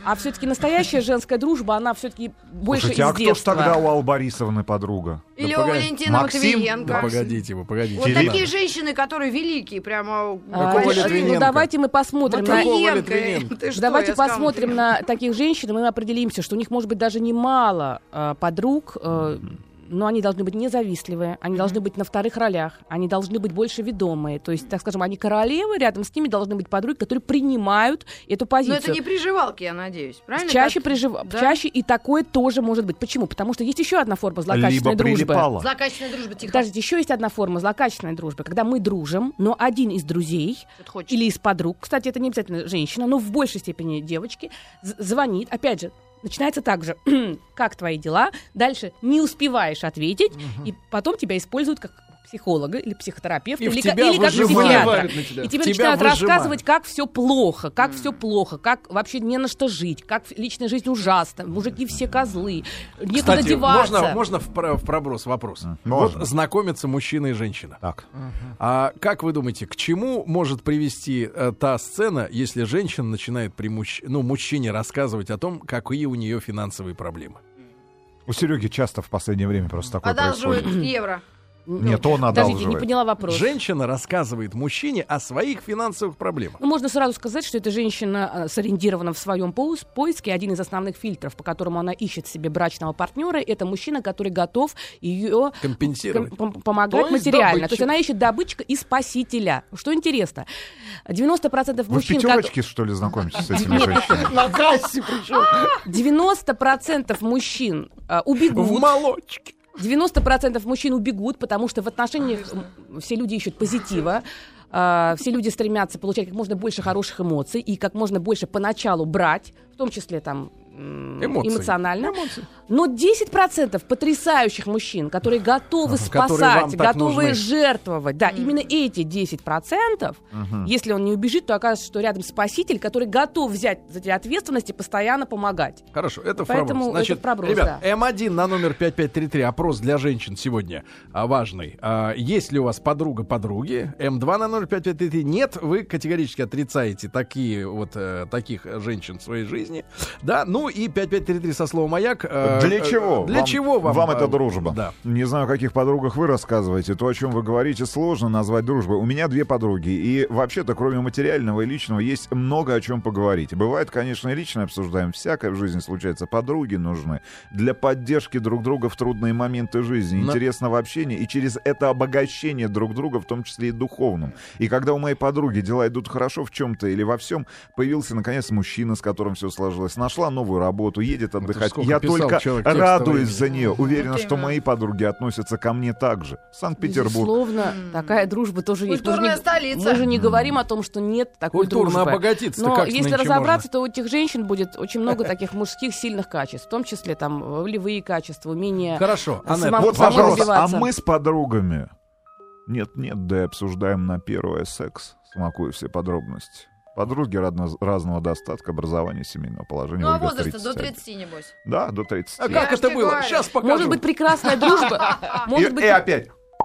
А все-таки настоящая женская дружба, она все-таки больше Слушайте, из а кто ж детства. тогда у Аллы Борисовны подруга? Или Да у погоди. Валентина Максим? Матвиенко. Да погодите вы, погодите. Вот Филипп. такие женщины, которые великие, прямо А, Какого большие. Литвиненко? ну, давайте мы посмотрим на... Какого Матвиенко. Литвиненко? Ты что, Давайте я сказала, посмотрим Матвиенко. на таких женщин, и мы определимся, что у них может быть даже немало э, подруг, э, но они должны быть независтливые, они должны быть на вторых ролях, они должны быть больше ведомые. То есть, так скажем, они королевы, рядом с ними должны быть подруги, которые принимают эту Но позицию. это не приживалки, я надеюсь, правильно? Чаще, Как- прижив... Да? Чаще и такое тоже может быть. Почему? Потому что есть еще одна форма злокачественной Либо дружбы. прилипала. Злокачественная дружба, тихо. Подождите, еще есть одна форма злокачественной дружбы, когда мы дружим, но один из друзей Что-то хочет. или из подруг, кстати, это не обязательно женщина, но в большей степени девочки, з- звонит, опять же, начинается так же, как твои дела, дальше не успеваешь ответить, и потом тебя используют как психолога или психотерапевта, И в или, тебя ка- или как выжимают. психиатра. На тебя. И тебе Тебя начинают выжимают. рассказывать, как все плохо, как все плохо, как вообще не на что жить, как личная жизнь ужасна, мужики все козлы, некуда Кстати, деваться. можно, можно в, про- в проброс вопрос? Можно. Вот знакомятся мужчина и женщина. Так. А как вы думаете, к чему может привести э, та сцена, если женщина начинает при мужч... ну, мужчине рассказывать о том, какие у нее финансовые проблемы? У Сереги часто в последнее время просто такое Одалживают происходит. евро. Нет, он Подождите, не одалживает. поняла вопрос. Женщина рассказывает мужчине о своих финансовых проблемах. Ну, можно сразу сказать, что эта женщина э, сориентирована в своем поис- поиске. Один из основных фильтров, по которому она ищет себе брачного партнера, это мужчина, который готов ее Компенсировать. помогать То есть материально. добытчик. То есть она ищет добытчика и спасителя. Что интересно, девяносто процентов Вы в мужчин... как- пятерочке, что ли, знакомитесь с этими женщинами? На кассе причем. девяносто процентов мужчин э, В убегут. молочке. девяносто процентов мужчин убегут, потому что в отношениях м, все люди ищут позитива, э, все люди стремятся получать как можно больше хороших эмоций и как можно больше поначалу брать, в том числе там м, Эмоции. эмоционально. Эмоции. Но десять процентов потрясающих мужчин, которые готовы Ага, которые вам спасать, так готовы нужны. жертвовать, да, именно эти десять процентов, если он не убежит, то окажется, что рядом спаситель, который готов взять за тебя ответственность и постоянно помогать. Хорошо, это в Поэтому проброс. это в проброс, ребят, да. эм один на номер пять пять три три. Опрос для женщин сегодня а, важный. А, есть ли у вас подруга подруги? эм два на номер пять пять три три. Нет, вы категорически отрицаете такие вот э, таких женщин в своей жизни. Да, ну и пять пять три три со словом «Маяк». э, Для э, чего? Для вам, чего вам? Вам э, это дружба? Да. Не знаю, о каких подругах вы рассказываете. То, о чем вы говорите, сложно назвать дружбой. У меня две подруги. И вообще-то, кроме материального и личного, есть много о чем поговорить. Бывает, конечно, и лично обсуждаем. Всякое в жизни случается. Подруги нужны для поддержки друг друга в трудные моменты жизни, Но- интересного общения и через это обогащение друг друга, в том числе и духовным. И когда у моей подруги дела идут хорошо в чем-то или во всем, появился, наконец, мужчина, с которым все сложилось. Нашла новую работу, едет отдыхать. сколько Я писал только человек текста радуюсь времени. за нее. Уверена, Вот что именно. мои подруги относятся ко мне так же. Санкт-Петербург. Безусловно, такая дружба тоже есть. Мы же Культурная не- столица. Мы же не говорим о том, что нет такой Культурно дружбы. обогатиться-то Но как если нынче разобраться, то у этих женщин будет очень много таких мужских сильных качеств, в том числе там волевые качества, умение Хорошо, Анетта, само- Вот, само пожалуйста, а развиваться. мы с подругами нет-нет, да и обсуждаем на первое секс, смакуя все подробности. Подруги разно- разного достатка, образования, семейного положения. Ну а Ольга, возраста до тридцать один. тридцати, небось. Да, до тридцати. А как Я это же было? говорю. Сейчас покажу. Может быть, прекрасная дружба. И, Может быть, и опять.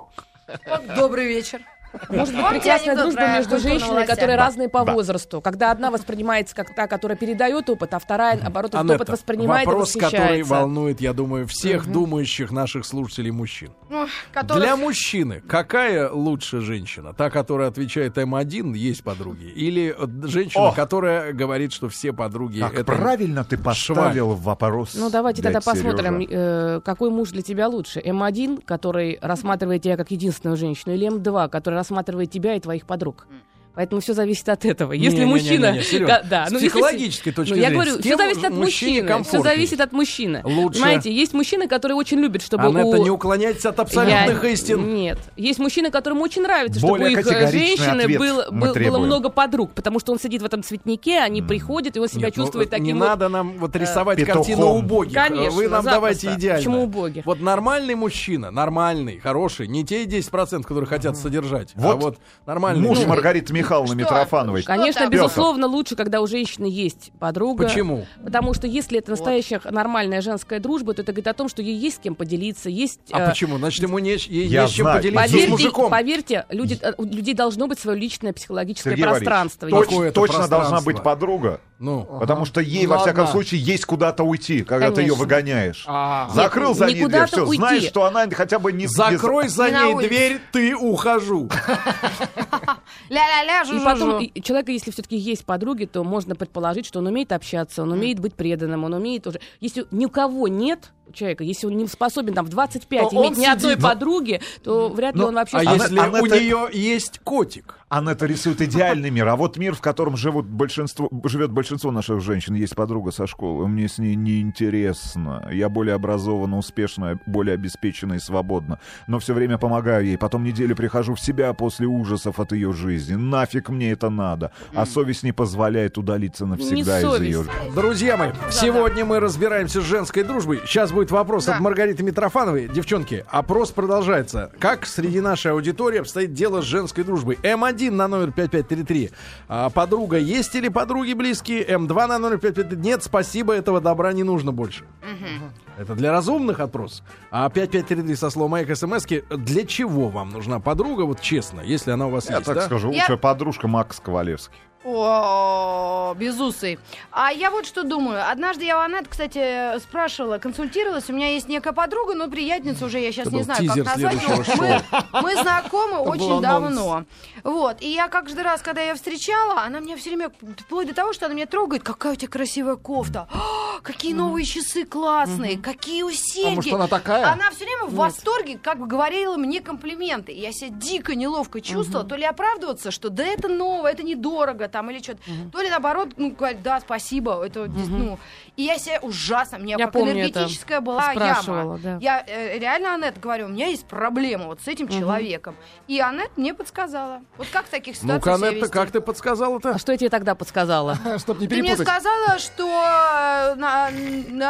Добрый вечер. Может быть, Помните прекрасная анекдот дружба про между культурного женщинами, лося? которые Да. разные по Да. возрасту. Когда одна воспринимается как та, которая передает опыт, а вторая, наоборот, этот Анетта, опыт воспринимает вопрос, и который восхищается. волнует, я думаю, всех думающих наших слушателей мужчин. Ну, которых- Для мужчины какая лучше женщина? Та, которая отвечает эм один, есть подруги? Или э, женщина, О! которая говорит, что все подруги Как это... правильно ты поставил вопрос. Ну, давайте дядь тогда посмотрим, Сережа. э, какой муж для тебя лучше. эм один, который рассматривает тебя как единственную женщину, или эм два, который рассматривает тебя и твоих подруг. Поэтому все зависит от этого. Если Не-не-не-не-не, мужчина... Серёж, Да, да, с ну, если- психологической точки Ну, я зрения, говорю, с все кем зависит от мужчине мужчины. Все комфортнее? зависит от мужчины. Лучше. Понимаете, есть мужчины, которые очень любят, чтобы Анетта, у... не уклоняйтесь от абсолютных Я- истин. Нет. Есть мужчины, которым очень нравится, Более чтобы у их э, категоричный женщины ответ был- мы был- было требуем. много подруг, потому что он сидит в этом цветнике, они приходят, и он себя Нет, ну, чувствует не таким вот... надо нам вот рисовать петухом. картину убогих. Конечно, Вы нам запросто. давайте идеально. Почему убогих? Вот нормальный мужчина, нормальный, хороший, не те десять процентов, которые хотят содержать, а Вот вот нормальный. Муж мужчина. Маргариты Михайловны Что? Митрофановой. Что Конечно, там? безусловно, лучше, когда у женщины есть подруга. Почему? Потому что если это настоящая нормальная женская дружба, то это говорит о том, что ей есть с кем поделиться, есть... А э, почему? Значит, ему не, ей Я не с чем знаю. поделиться с Поверьте, мужиком. поверьте люди, э, у людей должно быть свое личное психологическое Сергей пространство. Валерьевич, Какое точ- это точно должна пространство? быть подруга, Ну, Потому ага. что ей, Ну, во всяком ладно. случае, есть куда-то уйти, когда ты ее Конечно. выгоняешь. А. Закрыл Нет, за не ней дверь, куда-то все, уйти. знаешь, что она хотя бы не... Закрой за Не на ней улице. дверь, ты ухожу. Ля-ля-ля, И жу-жу-жу. потом и человека, если все-таки есть подруги, то можно предположить, что он умеет общаться, он умеет быть преданным, он умеет уже... Если ни у кого нет у человека, если он не способен там в двадцать пять То он иметь ни одной сидит. подруги, то вряд ли Ну, он вообще... А Анна- если Анна- у это- нее есть котик? Анетта рисует идеальный мир, а вот мир, в котором живут большинство, живет большинство наших женщин. Есть подруга со школы, мне с ней неинтересно. Я более образована, успешна, более обеспечена и свободна. Но все время помогаю ей. Потом неделю прихожу в себя после ужасов от ее жизни. Нафиг мне это надо. А совесть не позволяет удалиться навсегда из совесть. ее жизни. Друзья мои, сегодня мы разбираемся с женской дружбой. Сейчас будет вопрос Да. от Маргариты Митрофановой. Девчонки, опрос продолжается. Как среди нашей аудитории обстоит дело с женской дружбой? эм один на номер пять пять три три. А, подруга есть или подруги близкие? эм два на номер пять пять три. Нет, спасибо, этого добра не нужно больше. Это для разумных опрос. А пять пять три три со словом «Маяк» смс-ки. Для чего вам нужна подруга? Вот честно, если она у вас Я есть, так да? скажу, Я- лучшая подружка Макс Ковалевский. О, безусый. А я вот что думаю. Однажды я у Анетты, кстати, спрашивала, консультировалась. У меня есть некая подруга, но приятница уже, я сейчас Это не был знаю, как тизер назвать. следующего Мы, мы знакомы был очень анонс. давно. Вот. И я каждый раз, когда ее встречала, она меня все время, вплоть до того, что она меня трогает, какая у тебя красивая кофта. «А, какие новые часы классные, какие у серьги. А может, она такая? Она все время в восторге, как бы говорила мне комплименты. И я себя дико неловко чувствовала. То ли оправдываться, что да это новое, это недорого, там, или что-то. То ли наоборот, ну, говорить, да, спасибо, это, ну. И я себя ужасно, у меня Я как помню энергетическая это. была Спрашивала, яма. да. Я э, реально, Анет, говорю, у меня есть проблема вот с этим человеком. И Анет мне подсказала. Вот как в таких ситуациях Ну-ка, себя Анетта, вести? как ты подсказала-то? А что я тебе тогда подсказала? Чтоб не Ты мне перепутать. сказала, что э, на- на-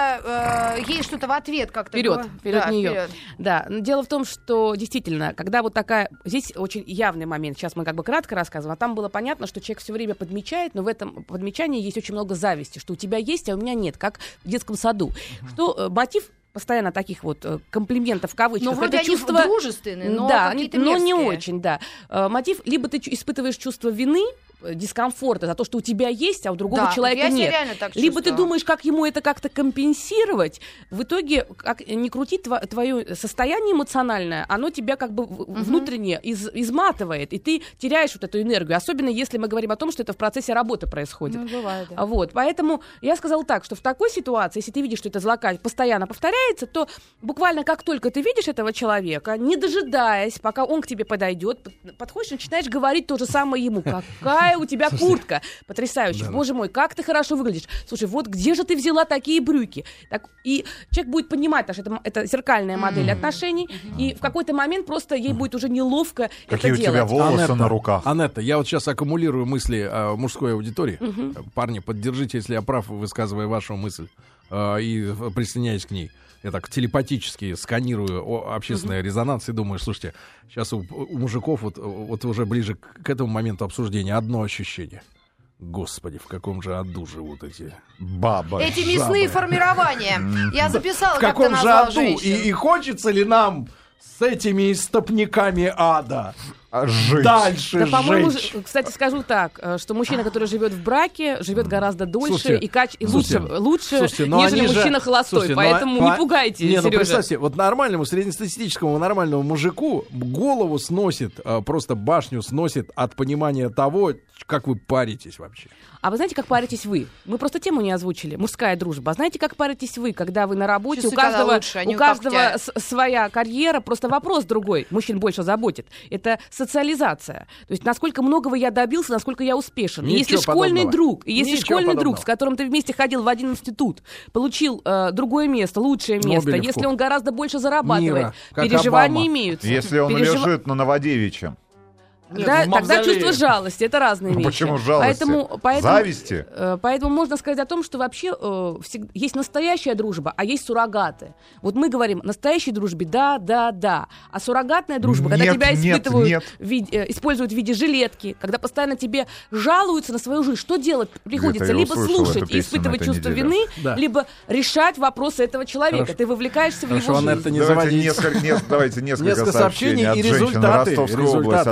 надо э, ей что-то в ответ как-то Вперед, говорить. вперед Да, нее. вперед. Да, но дело в том, что действительно, когда вот такая... Здесь очень явный момент. Сейчас мы как бы кратко рассказываем, а там было понятно, что человек все время подмечает, но в этом подмечании есть очень много зависти, что у тебя есть, а у меня нет, как в детском саду. Что э, мотив постоянно таких вот э, комплиментов в кавычках. Ну, вроде это они чувство... дружественные, но да, какие-то но не мерзкие. очень, да. Э, мотив, либо ты чу- испытываешь чувство вины, э, дискомфорта за то, что у тебя есть, а у другого Да, человека я себя нет. реально так Либо ты чувствовала. думаешь, как ему это как-то компенсировать. В итоге, как не крути, тво- твое состояние эмоциональное, оно тебя как бы в- внутренне из- изматывает, и ты теряешь вот эту энергию. Особенно если мы говорим о том, что это в процессе работы происходит. Ну, бывает, да. А Вот, поэтому я сказала так, что в такой ситуации, если ты видишь, что это злока постоянно повторяется, то буквально как только ты видишь этого человека, не дожидаясь, пока он к тебе подойдет, под- подходишь и начинаешь говорить то же самое ему. Какая у тебя куртка потрясающая. Боже мой, как ты хорошо выглядишь. Слушай, вот где же ты взяла такие брюки? Так, и человек будет понимать, что это, это зеркальная модель отношений, и в какой-то момент просто ей будет уже неловко Какие это у тебя делать. волосы Анетта, на руках. Анетта, я вот сейчас аккумулирую мысли э, мужской аудитории. Парни, поддержите, если я прав, высказывая вашу мысль, э, и э, присоединяюсь к ней. Я так телепатически сканирую о- общественный резонанс и думаю, слушайте, сейчас у, у мужиков вот, вот уже ближе к, к этому моменту обсуждения одно ощущение. Господи, в каком же аду живут эти... Баба. Эти мясные формирования. Я записала, В как ты каком же назвал аду? женщин. И, и хочется ли нам с этими истопниками ада А жить. дальше Да, по-моему, жить? ж- кстати, скажу так, э, что мужчина, который живет в браке, живет гораздо дольше Слушайте, и, кач- и слушайте, лучше, лучше слушайте, но нежели они же- мужчина холостой. слушайте, но Поэтому по- не пугайте, Не, ну Сережа. представьте, вот нормальному, среднестатистическому нормальному мужику голову сносит, а, просто башню сносит от понимания того, как вы паритесь вообще. А вы знаете, как паритесь вы? Мы просто тему не озвучили. Мужская дружба. А знаете, как паритесь вы, когда вы на работе? Часы У каждого, когда лучше, они у как у каждого тебя. с- своя карьера. Просто вопрос другой. Мужчин больше заботит. Это социализация. То есть, насколько многого я добился, насколько я успешен. И Ничего если школьный подобного. друг, и если Ничего школьный подобного. друг, с которым ты вместе ходил в один институт, получил э, другое место, лучшее место, Нобелевку. если он гораздо больше зарабатывает, Мира, как переживания Обама. имеются. Если он Пережива- лежит на Новодевичьем. Нет, Да, в тогда мавзолее. чувство жалости, это разные вещи. Почему жалости? Поэтому, поэтому, Зависти? э, поэтому можно сказать о том, что вообще э, всег- есть настоящая дружба, а есть суррогаты. Вот мы говорим, настоящей дружбе да, да, да. А суррогатная дружба, когда Нет, тебя нет, испытывают, нет. в виде- э, используют в виде жилетки, когда постоянно тебе жалуются на свою жизнь, что делать приходится? я Либо услышал слушать эту и песню испытывать на этой чувство неделе. вины, Да. либо решать вопросы этого человека. Хорошо. Ты вовлекаешься в Хорошо, его Анетта, жизнь. не Давайте заводись. несколько, нет, давайте несколько Несколько сообщений сообщений от и женщин результаты, Ростовской результаты, области. А для да. меня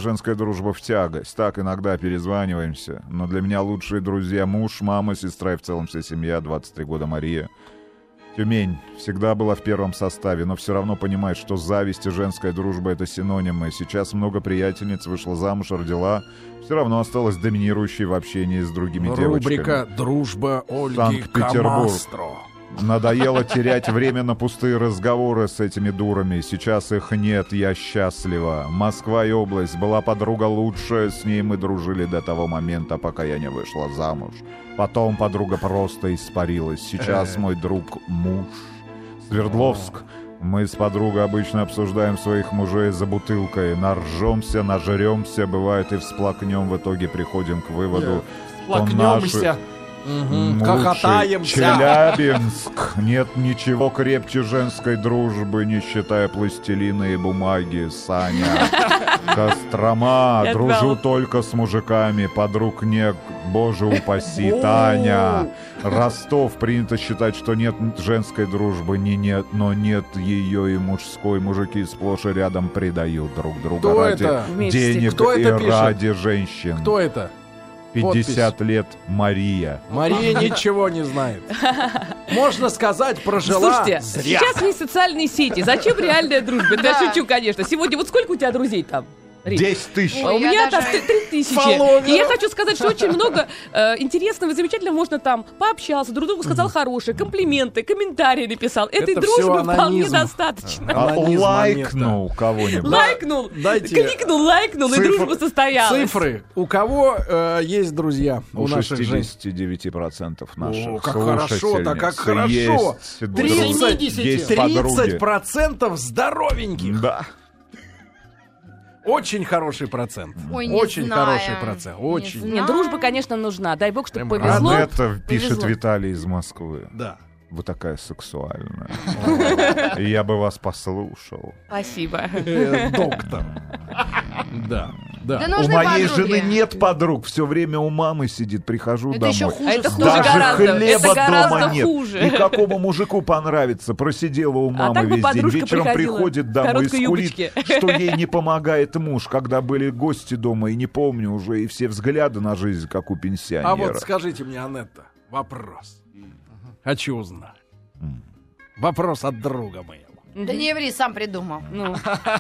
женская дружба в тягость. Так, иногда перезваниваемся. Но для меня лучшие друзья — муж, мама, сестра и в целом вся семья. двадцать три года, Мария. Тюмень всегда была в первом составе, но все равно понимает, что зависть и женская дружба — это синонимы. Сейчас много приятельниц, вышла замуж, родила. Все равно осталась доминирующей в общении с другими девочками. Рубрика «Дружба Ольги Санкт-Петербург. Камастро». Надоело терять время на пустые разговоры с этими дурами. Сейчас их нет, я счастлива. Москва и область. Была подруга лучшая, с ней мы дружили до того момента, пока я не вышла замуж. Потом подруга просто испарилась. Сейчас мой друг муж. Свердловск. Мы с подругой обычно обсуждаем своих мужей за бутылкой. Наржемся, нажремся, бывает и всплакнем. В итоге приходим к выводу, что наши... Угу. Хохотаемся. Челябинск. Нет ничего крепче женской дружбы, не считая пластилина и бумаги. Саня. Кострома. Я Дружу знала. только с мужиками. Подруг нет. Боже упаси. Таня. Ростов. Принято считать, что нет женской дружбы. Не нет, но нет ее и мужской. Мужики сплошь и рядом предают друг друга Кто ради это? денег Кто и это пишет? ради женщин. Кто это? пятьдесят лет, Мария. Мария ничего не знает. Можно сказать, прожила Слушайте, зря. сейчас есть социальные сети. Зачем реальная дружба? Да, я шучу, конечно. Сегодня вот сколько у тебя друзей там? Рит? десять тысяч. А у Ой, я меня даже- там три тысячи. Фолловера. И я хочу сказать, что очень много э, интересного и замечательного. Можно там пообщаться, друг другу сказал хорошие, комплименты, комментарии написал. Этой Это дружбы всё вполне анонизм. достаточно. А Анонизм лайкнул кого-нибудь. Лайкнул, дайте- кликнул, лайкнул, и Цифр- дружба состоялась. Цифры. У кого э, есть друзья? У, У наших женщин? шестьдесят девять процентов наших О, как хорошо-то, как слушательниц хорошо. есть друг- тридцать есть подруги. тридцать процентов здоровеньких. Да. Очень хороший процент. Ой, не Очень знаю. хороший процент. Не Очень. знаю. Нет, дружба, конечно, нужна. Дай бог, чтобы Прям повезло. Анетта пишет повезло. Виталий из Москвы. Да. Вы такая сексуальная. Я бы вас послушал. Спасибо. Э, Доктор. Да. Да Да. У нужны моей подруги. жены нет подруг. Все время у мамы сидит. Прихожу Это домой. еще хуже. А это стало. хуже Даже гораздо. хлеба Это гораздо дома нет. хуже. И какому мужику понравится? Просидела у мамы так бы весь день. подружка Вечером приходила приходит в домой и короткой скулит, юбочке. что ей не помогает муж, когда были гости дома, и не помню уже, и все взгляды на жизнь, как у пенсионера. А вот скажите мне, Анетта, вопрос. Хочу узнать. Вопрос от друга моего. Да не ври, сам придумал. Ну,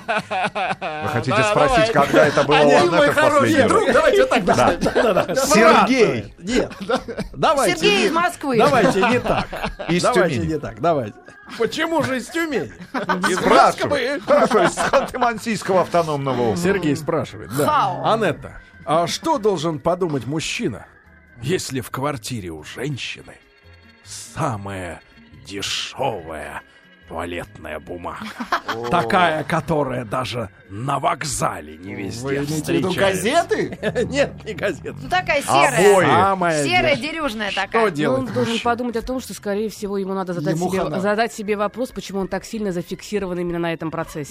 Вы хотите Да, спросить, давай. когда это было у Один Анетты мой в последний хороший раз? друг, давайте вот так. Да. Да-да-да. Сергей. Нет, давайте. Сергей не- из Москвы. Давайте не так. Из Давайте Тюмени. не так, давайте. Почему же из Тюмени? Из Спрашивай. Москвы. Хорошо, из Ханты-Мансийского автономного округа. Сергей спрашивает, да. Хау. Анетта, а что должен подумать мужчина, если в квартире у женщины самая дешевая туалетная бумага? Такая, которая даже на вокзале не везде встречается. Нет, не газеты. Ну такая Обои. серая. Самая Серая, дешевая. дерюжная Что такая. ну, делать? он должен мужчине? подумать о том, что, скорее всего, ему надо задать, Ему себе, хана. задать себе вопрос, почему он так сильно зафиксирован именно на этом процессе.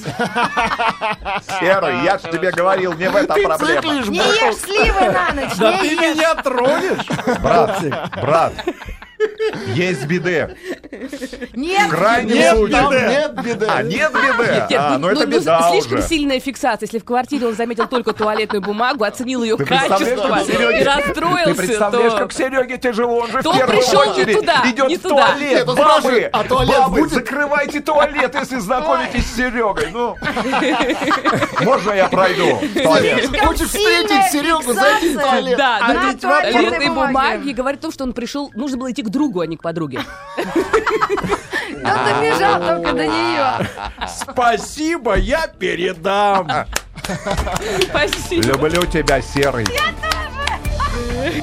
Серый, я же тебе говорил, не в этом проблема. Не ешь сливы на ночь, Да не ты ешь. меня тронешь? Брат, брат, есть биде. Нет, В крайнем Нет случае. беды. Нет беды. А, нет биде? Нет, А, ну это ну, беда слишком уже. сильная фиксация. Если в квартире он заметил только туалетную бумагу, оценил ее Ты представляешь, качество как Сереге- и расстроился, Ты представляешь, то... как Сереге тяжело, он же То в первую пришел не очередь туда, идет не в туда. туалет. Нет, он Бабы, спрашивает, а туалет бабы, будет? закрывайте туалет, если знакомитесь с Серегой. Ну, можно я пройду в туалет? слишком Хочешь сильная встретить Серегу, зайди в фиксация. туалет. Да, А на ведь туалетной туалетной бумаге. бумаге говорит о том, что он пришел, нужно было идти к другу, а не к подруге. Он добежал только до нее. Спасибо, я передам. Спасибо. Люблю тебя, Серый. Я